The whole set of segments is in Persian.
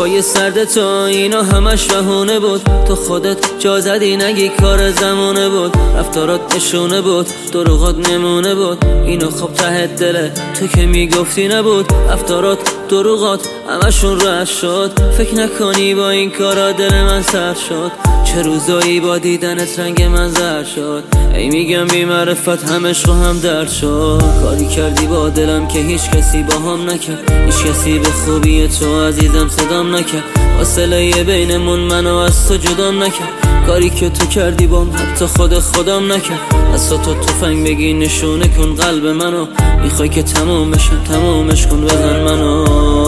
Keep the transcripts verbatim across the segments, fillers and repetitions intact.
حرفای سرد تو اینا همش بهونه بود. تو خودت جا زدی نگی کار زمونه بود. رفتارات نشونه بود، دروغات نمونه بود. اینو خب ته دله تو که میگفتی نبود. رفتارات دروغات همشون رد شد. فکر نکنی با این کارا دل من سر شد. چه روزایی با دیدنت رنگ من زرد شد. ای میگم بی معرفت هم عشق و هم درد شد. کاری کردی با دلم که هیچ کسی با هم نکرد. هیچ کسی به خوبی تو عزیزم صدام نکرد. فاصله بینمون منو از تو جدام نکرد. کاری که تو کردی بام حتی خود خودم نکرد. از تو تفنگ بگی نشونه کن قلب منو. میخوای که تموم بشم تمومش کن بزن منو.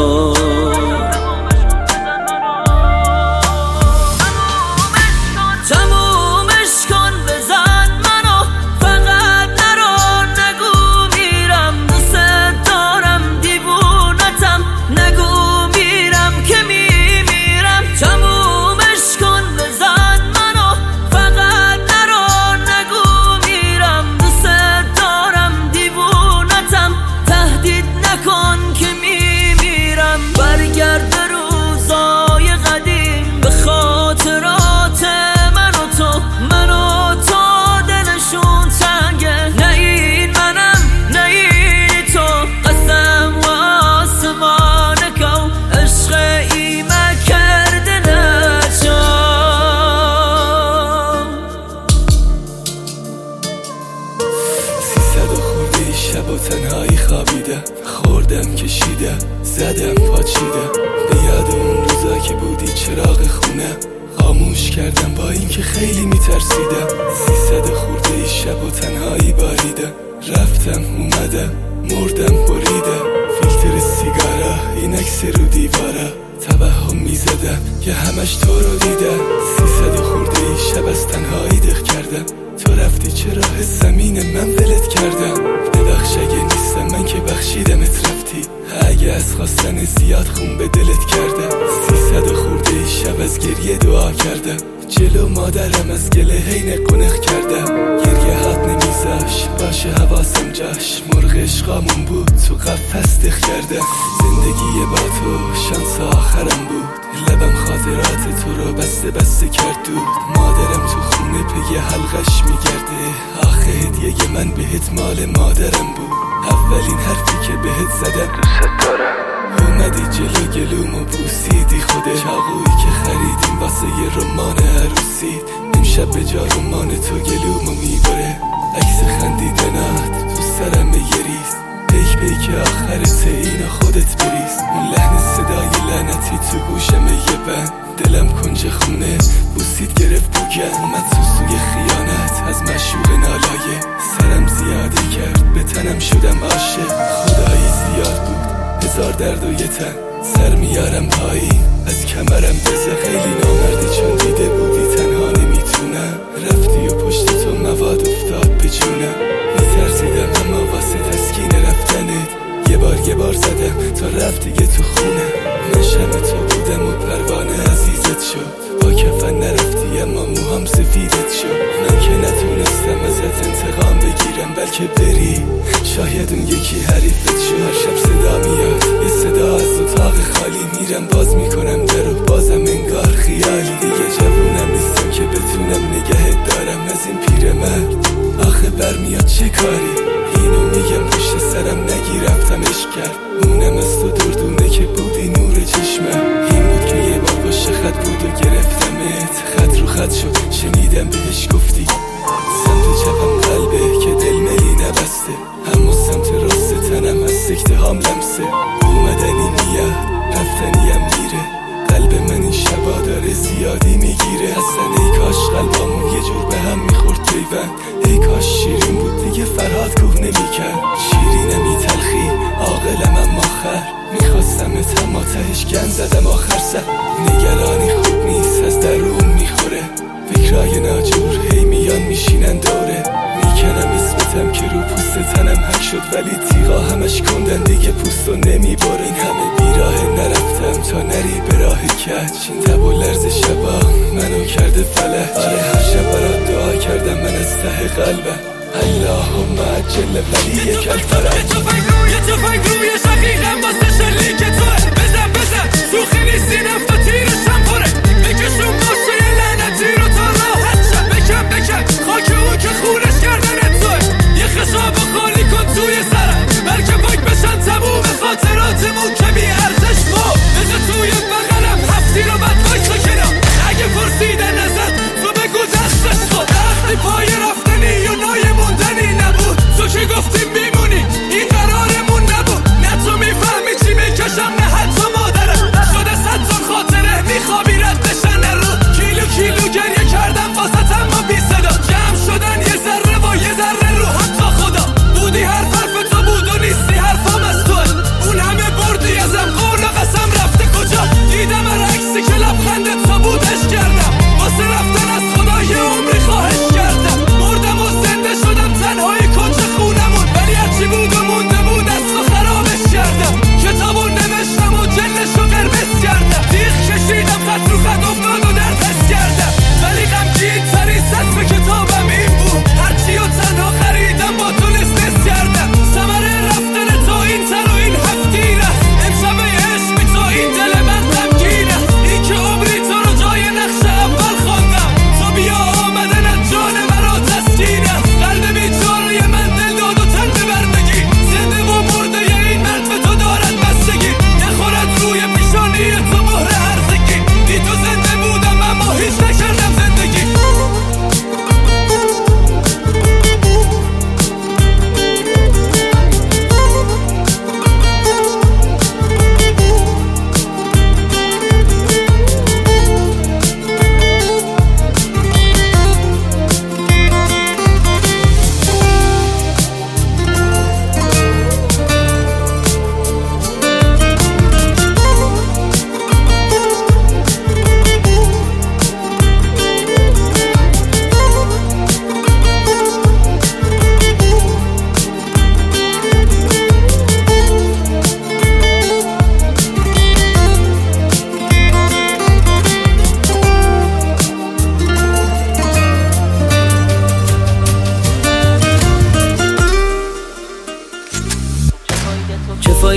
با تنهایی خوابیده، خوردم کشیده، زدم پاچیده. به یاد اون روزا که بودی چراغ خونه، خاموش کردم با اینکه خیلی میترسیدم. سیصد خورده ای شب و تنهایی باریده. رفتم اومدم مردم بریده. فیلتر سیگارا این عکس رو دیوارا، توهم میزدم که همش تو رو دیدم. سیصد خورده ای شب از تنهایی دق کردم. تو رفتی چرا زمین من ولت کردم. ببخش اگه نیستم من که بخشیدمت رفتی. اگه از خواستن زیاد خون به دلت کردم. سیصد خورده ای شب از گریه دعا کردم. جلو مادرم از گله هی نقنق کردم. گریه هات نمیذاش باشه حواسم جاش. مرغ عشقامون بود تو قفس دق کردم. زندگی با تو شانس آخرم بود. لبم خاطرات تو رو بسته بسته کرد دود. مادرم تو خونه پی حلقش میگرده. آخه هدیه من بهت مال مادرم بود. اولین حرفی که بهت زدم دوست دارم. اومدی جلو گلومو بوسیدی خوده. چاقویی که خریدیم واسه یه رمان عروسی، امشب به جا رمان تو گلومو میبره. عکس خندیدنات تو سرم یه ریز. پیک پیک آخرت اینو خودت بریز. اون لحن صدای لعنتی تو گوشم یه بند. دلم کنج خونه بوسید گرفت بوگن. اومد تو سوی خیانت از مشوق نالایه. سرم زیاده کرد به تنم شدم عاشق. خدایی زیاد بود هزار درد و یه تن. سر میارم پایین از کمرم بزه. خیلی نامردی چون دیده بودی تنها نمیتونم. رفتی و پشت تو مواد افتاد به جونم. میترسیدم اما واسه تسکین رفتنت یه بار یه بار زدم تا رفت دیگه تو خونه. من شم تو بودم و پروانه عزیزت شد. با کفن نرفتی اما موهام سفیدت شد. من که نتونستم ازت انتقام بگیرم بلکه بری. شاید اون یکی حریفت شد. هر شب صدا میاد یه صدا از اتاق خالی. میرم باز میکنم درو بازم انگار خیالی. دیگه جوونم نیستم که بتونم نگهت دارم از این پیرمرد. آخه برمیاد چه کاری. اینو میگم پشت سرم نگی رفتم عشق کرد. اونم از تو دردونه که بودی نور چشمم. این بود که یه بار باشه خط بود و گرفتمت. خط رو خط شد شنیدم بهش گفتی. سمت چپم قلبه که دل ملی نبسته. اما سمت راست تنم از سکته هام لمسه. اومدنی میاد رفتنیم میره. قلب من این شبا داره زیادی میگیره. اصلا ای کاش قلبامون یه جور به هم میخورد پیوند. ای کاش شیرین بود دیگه فرهاد کوه نمیکرد. شیرینم ای تلخی عاقلم اما خر. میخواستم اما تهش گن زدم آخر سر. نگرانی خوب نیست از درون میخوره. فکرای ناجور هی میان میشینن دوره. میکنم اسمتم که رو پوست تنم حک شد. ولی تیغا همش کندن دیگه پوستو نمیباره. این همه بیراه نرفتم تا نری به راه کج. این تب و لرز شبا منو کرده فلج. آره هر شب برات دعا کردم من از ته قلبم. اللهم عجل ولی یک الفرج. یه تفنگ روی تفنگ روی شقیقم واسه شلیک توه. بزن بزن شوخی نیستی نفت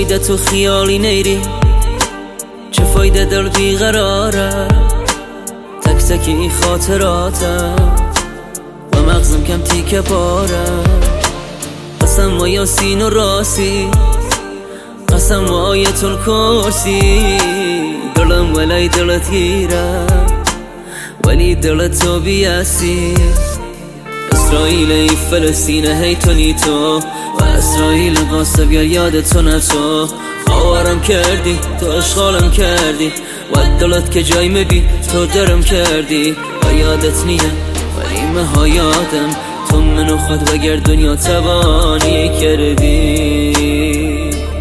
فایده تو خیالی نیری، چه فایده دل بیقراره، تک تکی این خاطراتم و مغزم کم تیکه پاره. قسم و یاسین و راسی، قسم و آیت الکرسی، دلم ولی دلت گیره ولی دلت تو بیاسی. اسرائیل ای فلسطین هی تو نیتو و اسرائیل قاسب یا یاد تو نتو. آوارم کردی تو اشغالم کردی و دلت که جای مبی تو درم کردی و یادت نیه ولی مها یادم تو منو خود وگر دنیا تبانی کردی.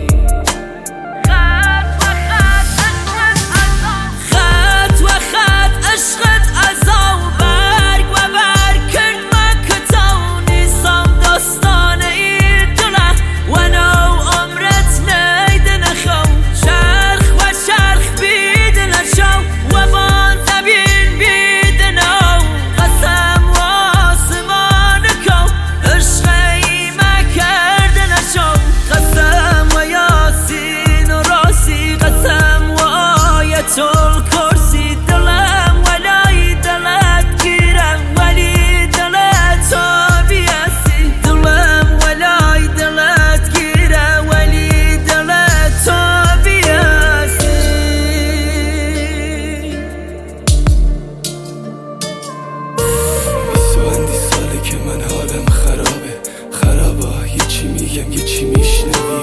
یه چی میشنوی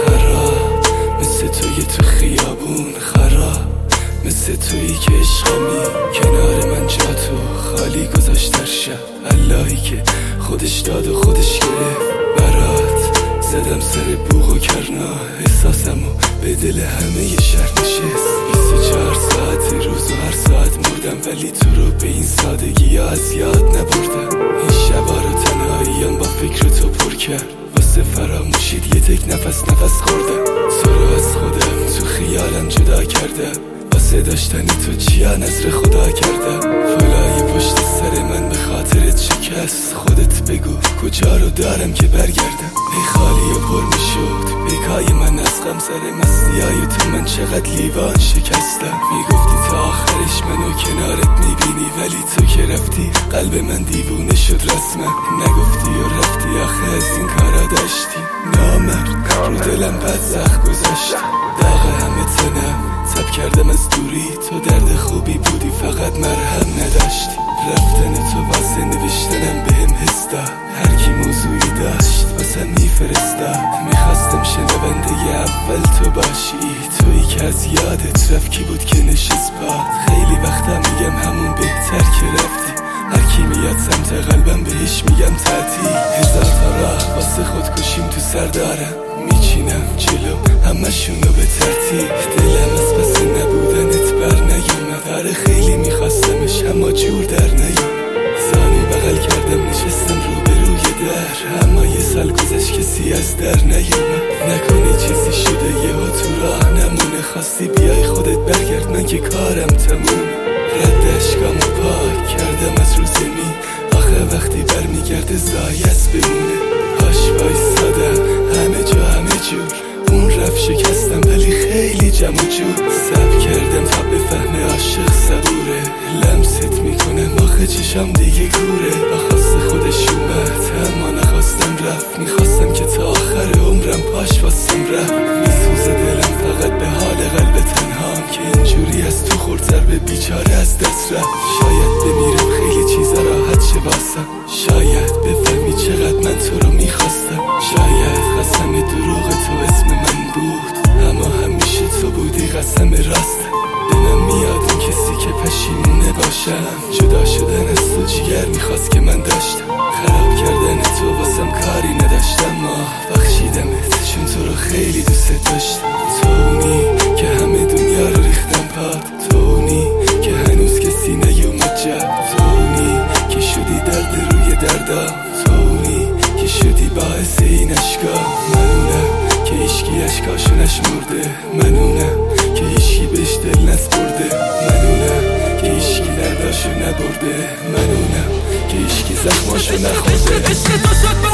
خراب مثل توی تو خیابون، خراب مثل تویی که عشقمی کنار من جا تو خالی گذاشت در شب. اللهی که خودش داد و خودش گرفت برات، زدم سر بوق و کرنا احساسمو به دل همه ی شهر نشست. بیست و چهار ساعت روز و هر ساعت مردم ولی تو رو به این سادگی از یاد نبردم. این شبا رو تنهاییم با فکر تو پر کرد، واسه فراموشید یه تک نفس نفس خوردم. تو رو از خودم تو خیالم جدا کردم، واسه داشتنی تو چیا نظر خدا کردم. فلای پشت سر من به خاطرت شکست، خودت بگو کجا رو دارم که برگردم. ای خالی و پر میشد بیکای من از غم سر مستیای تو من چقدر لیوان شکستم. میگفتی تا آخرش منو کنارت میبینی ولی تو که رفتی قلب من دیوونه شد رسما. نگفتی و رفتی آخه از این کارا داشتی نامرد رو دلم بد زخم گذاشتی. داغ همه تنم تب کردم از دوری، تو درد خوبی بودی فقط مرهم نداشتی. رفتن تو واسه نوشتنم بهم حس داد، هر کی موضوعی داشت واسه میفرستاد. میخواستم شنونده اول تو باشی، تویی که از یادت رفت کی بود که نشست باد. خیلی وقتا میگم همون بهتر که رفتی، هر کی میاد سمت قلبم بهش میگم تعطیل. هزار تا راه واسه خودکشیم تو سر دارم، میچینم جلو همشونو به ترتیب. دلم از پس نبودنت بر نیومد، آره خیلی میخواستمش اما جور در نیومد. زانو بغل کردم نشستم رو به روی در، اما یه سال گذشت کسی از در نیومد. نکنه چیزی شده یه ها تو راه نمونه، خواستی بیای خودت برگرد من که کارم تمومه. رد اشکامو پاک کردم از رو زمین، آخه وقتی برمیگرده زایست بمونه. هاش وایسادم همه جا همه جور، اون رفت شکستم ولی خیلی جمع و جور. سب کردم تا بفهمه عاشق صبوره، لمست میکنم آخه چشم دیگه کوره. با خواست خودش اومد اما نخواستم رفت، میخواستم که تا آخر عمرم پاش واسم رفت. میسوزه دلم فقط به حال قلب تنهام که اینجوری از تو خورد ضربه بیچاره از دست رفت. شاید بمیرم خیلی چیزا راحت شه واسم، شاید بفهمی چقدر من تو رو میخواستم. شاید قسم دروغ تو اسم من بود اما همیشه تو بودی قسم راستم. به من میاد اون کسی که پشیمونه باشم، جدا شدن از تو جگر میخواست که من داشتم. خراب کردن تو واسم کاری نداشتم، ما بخشیدمت چون تو رو خیلی دوست داشتم. تو اونی که همه دنیا رو ریختم پاد، تو اونی که هنوز کسی نیومد جا، تو اونی که شدی درد روی دردا، تو اونی که شدی باعث این اشکا. منونم که ایشکی اشکاشو نشمرده، منونم که ایشکی بهش دل نسپرده، منونم که ایشکی درداشو نبرده، منونم که ایشکی زخماشو نخورده.